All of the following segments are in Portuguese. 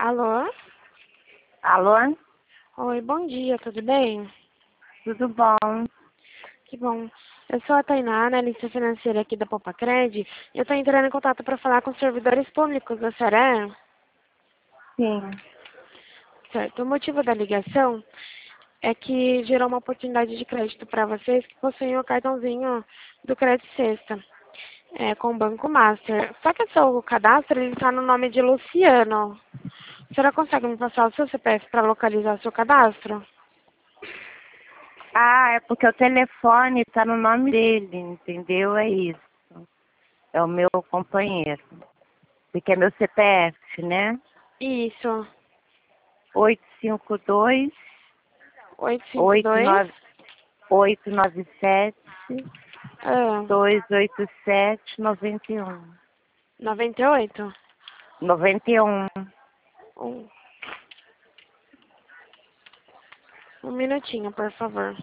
Alô? Alô? Oi, bom dia, tudo bem? Tudo bom? Que bom. Eu sou a Tainá, analista financeira aqui da Popacred. E eu estou entrando em contato para falar com os servidores públicos da senhora. Sim. Certo. O motivo da ligação é que gerou uma oportunidade de crédito para vocês que possuem o cartãozinho do Crédito Sexta, com o Banco Master. Só que o seu cadastro está no nome de Luciano. A senhora consegue me passar o seu CPF para localizar o seu cadastro? Ah, é porque o telefone está no nome dele, entendeu? É isso. É o meu companheiro. Porque é meu CPF, né? Isso. 852 852. 89 897 Ah, 287 91. 98? 91. Um, um minutinho, por favor.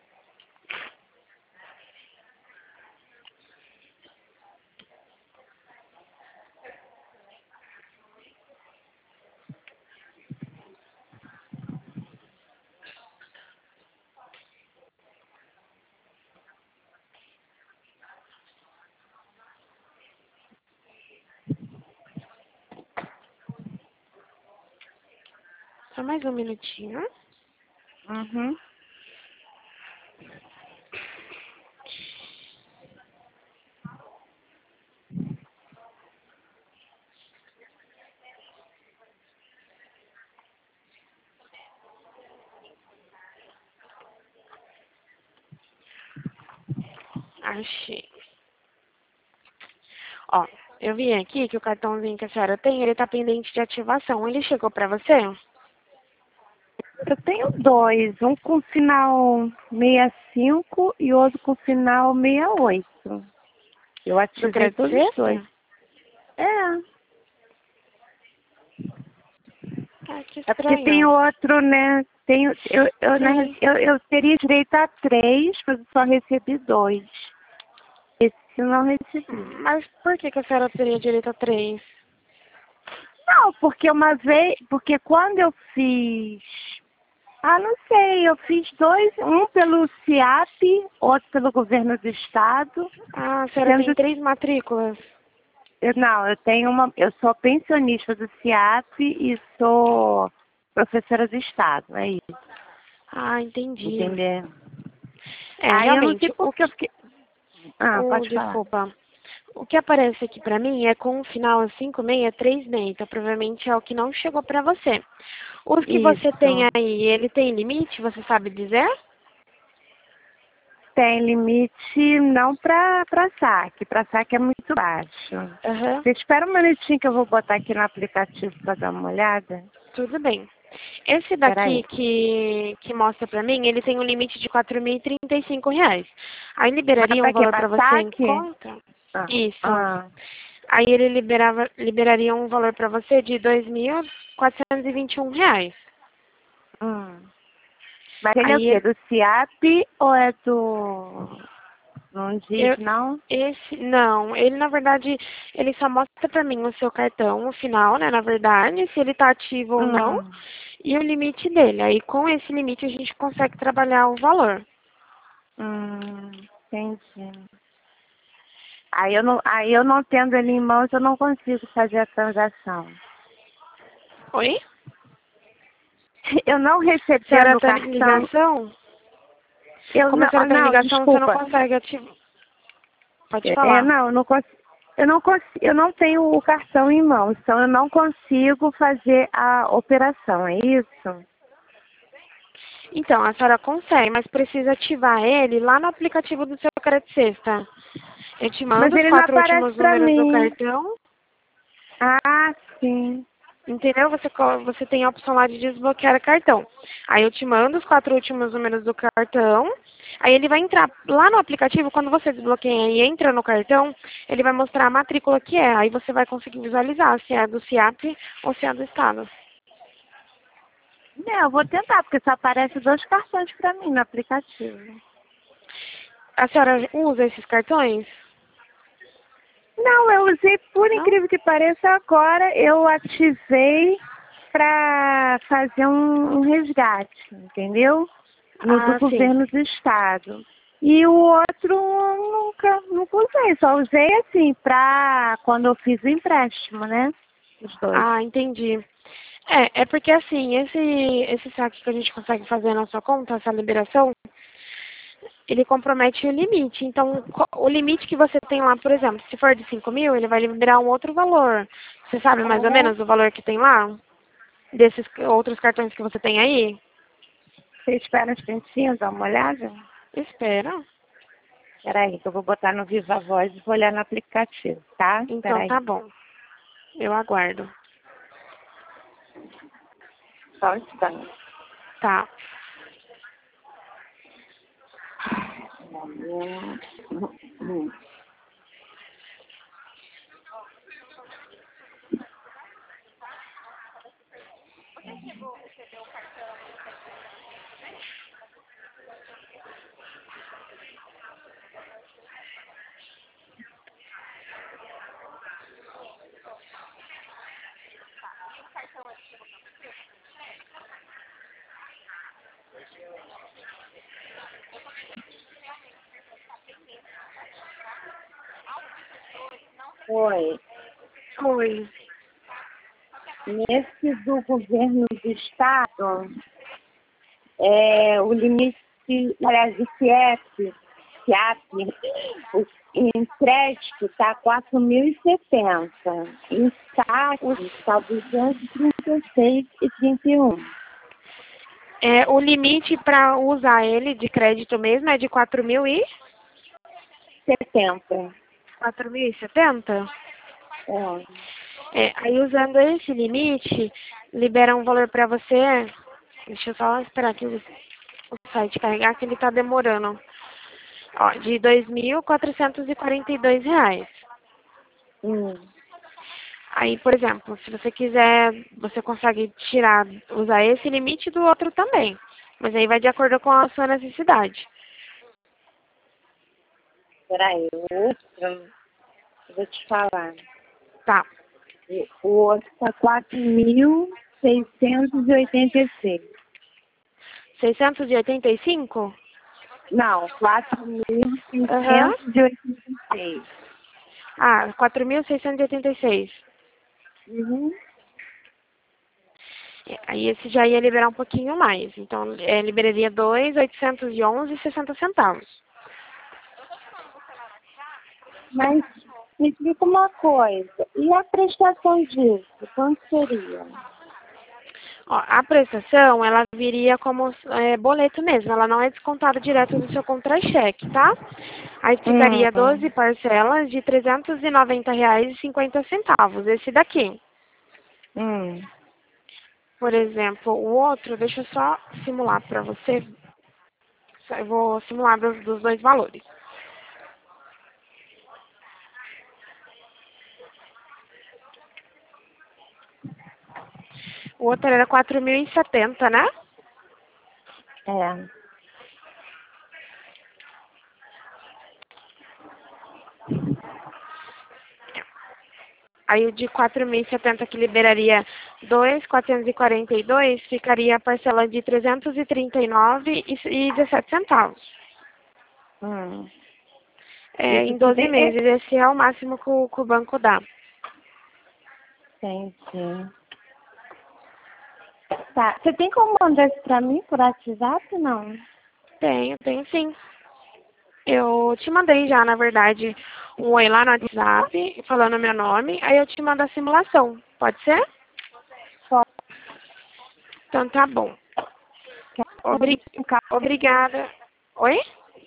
Só mais um minutinho. Uhum. Achei. Ó, eu vi aqui que o cartãozinho que a senhora tem, ele tá pendente de ativação. Ele chegou pra você? Eu tenho dois, um com final 65 e outro com final 68. Eu Do ativei Crédito todos os dois. Sexta? É. Ah, que É porque tem estranho. outro, né? Sim. Eu teria direito a três, mas eu só recebi dois. Esse eu não recebi. Mas por que a senhora teria direito a 3? Não, porque quando eu fiz, não sei, eu fiz dois, um pelo CIAP, outro pelo governo do estado, Ah, a senhora tem sendo, 3 matrículas. não, eu sou pensionista do CIAP e sou professora do estado, é isso, Ah, entendi. entendeu? É, Aí eu não sei realmente, por que eu fiquei, pode falar. desculpa. O que aparece aqui pra mim é com o final 5636, então provavelmente é o que não chegou pra você. Os que você tem Isso. aí, ele tem limite, você sabe dizer? Tem limite não para saque. Para saque é muito baixo. Aham, Você espera um minutinho que eu vou botar aqui no aplicativo para dar uma olhada. tudo bem. Esse Espera daqui aí. que mostra pra mim, ele tem um limite de R$ 4.035. Aí Mas liberaria um para quê? valor Para pra você em saque? conta? Ah, Isso. ah, Aí ele liberaria um valor pra você de R$ 2.421. hum. Mas ele é o Aí quê? Do CIAP ou é do... Não diz, eu, não? não, ele na verdade, ele só mostra pra mim o seu cartão, o final, né, na verdade, se ele tá ativo ou não, Hum, e o limite dele. Aí com esse limite a gente consegue trabalhar o valor. entendi. Aí eu não tendo ele em mãos, eu não consigo fazer a transação. Oi? Eu não A senhora recebendo o tá em cartão, ligação? eu Como a não, senhora tá em não, ligação, você não desculpa. consegue ativar. Pode falar. Não, eu não tenho o cartão em mãos, então eu não consigo fazer a operação, é isso? Então, a senhora consegue, mas precisa ativar ele lá no aplicativo do seu Crédito Sexta. Eu te Mas mando os ele não 4 aparece últimos para números do mim. cartão. Ah, sim. Entendeu? Você tem a opção lá de desbloquear cartão. Aí eu te mando os 4 últimos números do cartão. Aí ele vai entrar lá no aplicativo, quando você desbloqueia e entra no cartão, ele vai mostrar a matrícula que é. Aí você vai conseguir visualizar se é do CIAP ou se é do Estado. Não, eu vou tentar, porque só aparece dois cartões para mim no aplicativo. A senhora usa esses cartões? Não, eu usei, por Não? incrível que pareça, agora eu ativei. para fazer um resgate, entendeu? No do Ah, sim. governo do estado. E o outro nunca usei, só usei assim para quando eu fiz o empréstimo, né? Os dois. Ah, entendi. É porque assim, esse saque que a gente consegue fazer na sua conta, essa liberação, ele compromete o limite. Então, o limite que você tem lá, por exemplo, se for de 5.000, ele vai liberar um outro valor. Você sabe mais ou menos o valor que tem lá? Desses outros cartões que você tem aí? Você espera um instantinho, dá uma olhada? Espera. Peraí, que eu vou botar no Viva Voz e vou olhar no aplicativo, tá? Então Peraí, tá bom. Eu aguardo. só um instante. Tá. Oi. Oi. Nesse do governo do estado, o limite, aliás, o CIEP, o em crédito está 4.070. Em Os, saque está 236,31. o limite para usar ele de crédito mesmo é de 70. 4.070? É. Aí usando esse limite, libera um valor para você. Deixa eu só esperar aqui o site carregar, que ele está demorando. Ó, de R$ 2.442. Hum. Aí, por exemplo, se você quiser, você consegue usar esse limite do outro também. Mas aí vai de acordo com a sua necessidade. Peraí, o outro, eu vou te falar. Tá. O outro está 4.686. 685? Não, Aham. 4.686. Ah, 4.686. Uhum. Aí esse já ia liberar um pouquinho mais. Então, liberaria 2.811,60 centavos. Mas me explica uma coisa. E a prestação disso? Quanto seria? Ó, a prestação, ela viria como boleto mesmo. Ela não é descontada direto do seu contra-cheque, tá? Aí ficaria 12 Hum. parcelas de R$ 390,50. Esse daqui. Hum. Por exemplo, o outro, deixa eu só simular para você. Eu vou simular dos dois valores. O outro era 4.070, né? É. Aí o de 4.070 que liberaria 2.442 ficaria a parcela de 339,17 centavos. Hum. Isso Em tudo 12 é. meses. Esse é o máximo que o banco dá. Entendi. Tá. Você tem como mandar isso pra mim por WhatsApp, não? Tenho sim. Eu te mandei já, na verdade, um oi lá no WhatsApp, falando meu nome. Aí eu te mando a simulação. Pode ser? Só Então tá bom. Obri- Obrigada. Oi?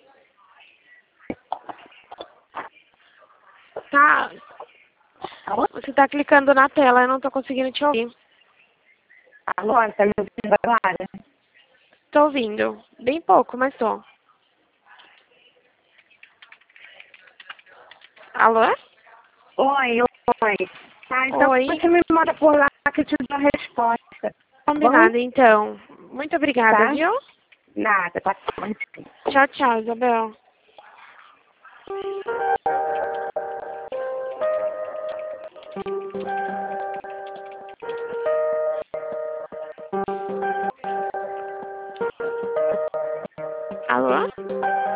Tá. Você tá clicando na tela, eu não tô conseguindo te ouvir. Alô, tá me ouvindo agora? Tô ouvindo. Bem pouco, mas tô. Alô? Oi, oi. Tá, então Oi. você me manda por lá que eu te dou a resposta. Tá bom? Combinado, então. Muito obrigada, Tá? viu? Nada, tá bom. Tchau, tchau, Isabel. Alô?